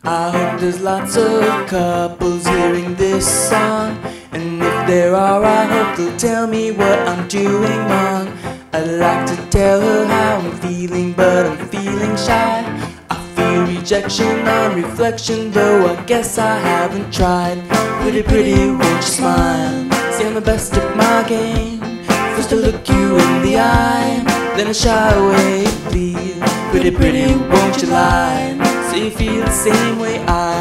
I hope there's lots of couples hearing this song, and if there are, I hope they'll tell me what I'm doing wrong. I'd like to tell her how I'm feeling, but I'm feeling shy. I feel rejection on reflection, though I guess I haven't tried. Pretty, pretty, won't you smile? See, I'm the best at my game. First I look you in the eye, then I shy away, please. Pretty, pretty, won't you lie? Say you feel the same way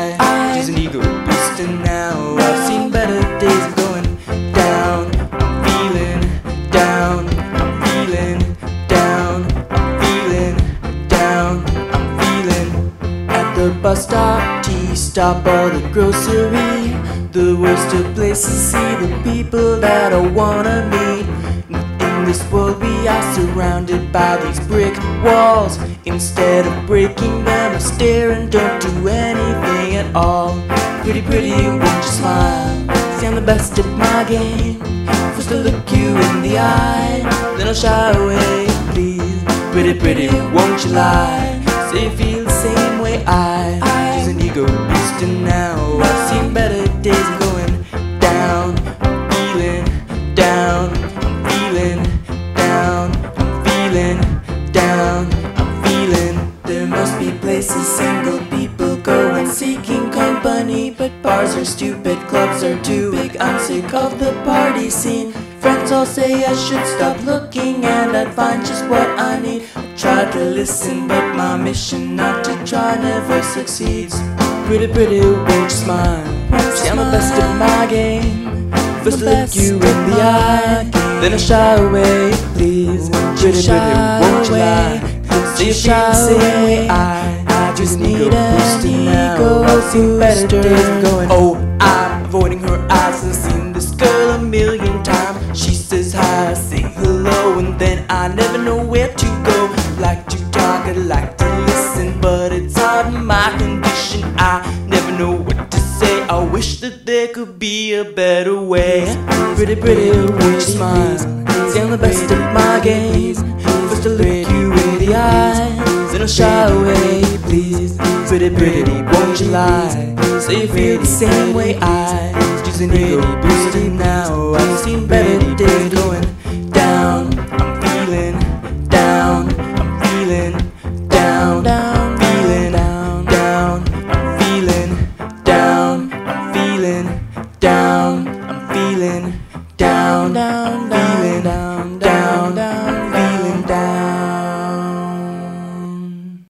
I. She's an ego booster now. I've seen better days of going down. I'm feeling down. I'm feeling down. I'm feeling down. I'm feeling at the bus stop, tea stop, or the grocery. The worst of places, see the people that I wanna meet. In this world we are surrounded by these brick walls. Instead of breaking them, I stare and don't do anything at all. Pretty, pretty, won't you smile? See, I'm the best at my game. First I look you in the eye, then I'll shy away, please. Pretty, pretty, won't you lie? Say you feel the same way I. She's an ego booster now. I've seen better days of going down. I'm feeling down. I'm feeling down. I'm feeling down. I'm feeling. There must be places single people go and seeking company, but bars are stupid, clubs are too big. I'm sick of the party scene. Friends all say I should stop looking and I'd find just what I need. I try to listen, but my mission not to try never succeeds. Pretty, pretty, won't you smile? See, I'm the best at my game. First I look you in the eye, then I shy away, please. Pretty, pretty, won't you lie? Say you feel the same way I just need an ego I've seen better days going. Oh, I'm avoiding her eyes. I've seen this girl a million times. She says hi, I say hello, and then I never know where to go. Like to talk, I like to listen, but it's hard in my condition. I never know what to say. I wish that there could be a better way. Pretty, pretty, won't you smile? See, I'm the best at my game. First I look you in the eye, then I'll shy away, please. Pretty, pretty, won't you lie? Say you feel the same way I. She's an ego booster now. I've seen better days going